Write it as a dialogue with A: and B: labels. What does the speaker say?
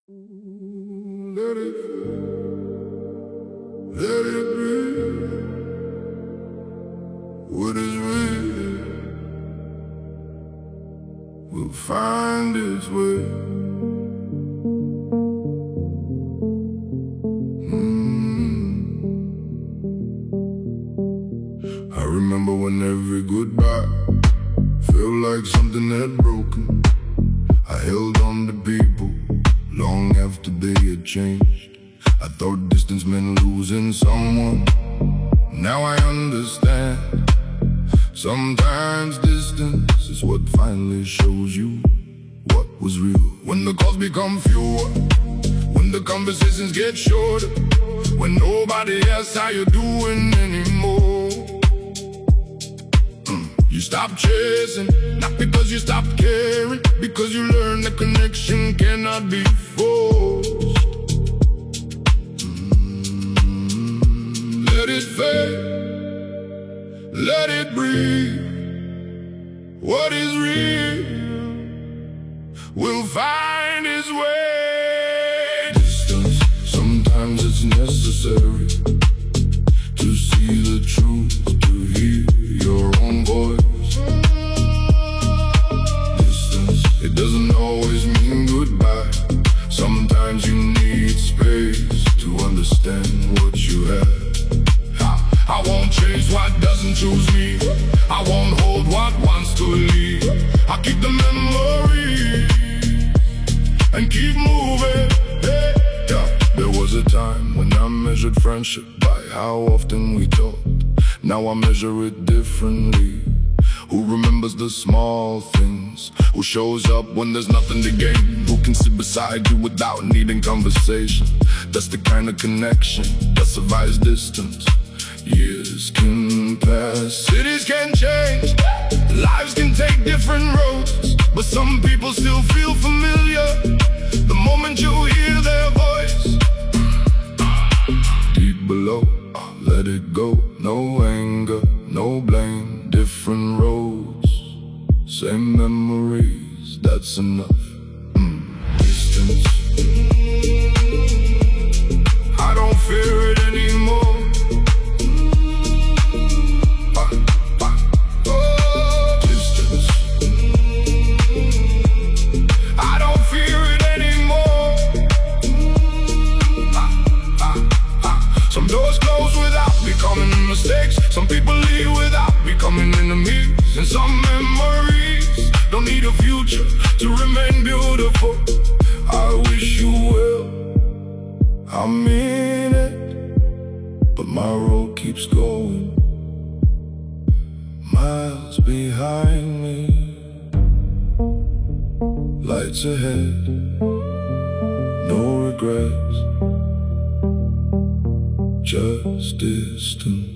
A: Let it be. What is real will find its way. I remember when every goodbye felt like something had broken. I held on to people long after they had changed. I thought distance meant losing someone. Now I understand. Sometimes distance is what finally shows you what was real. When the calls become fewer, when the conversations get shorter, when nobody asks how you're doing anymore. You stop chasing, not because you stopped caring, because you learn the connection cannot be forced. Let it fade, let it breathe. What is real will find its way. Distance, sometimes it's necessary to see the truth, to hear your own voice. Distance, it doesn't always mean goodbye. Sometimes you need space to understand what you have. I won't chase what doesn't choose me. I won't hold what wants to leave. I'll keep the memory and keep moving. Hey, yeah. There was a time when I measured friendship by how often we talked. Now I measure it differently. Who remembers the small things? Who shows up when there's nothing to gain? Who can sit beside you without needing conversation? That's the kind of connection that survives distance. Years can pass, cities can change, lives can take different roads, but some people still feel familiar the moment you hear their voice. Deep below, let it go. No anger, no blame, different roads, same memories, that's enough. Distance, I don't fear it anymore. Some people leave without becoming enemies, and some memories don't need a future to remain beautiful. I wish you well, I mean it, but my road keeps going, miles behind me, lights ahead, no regrets, just distance.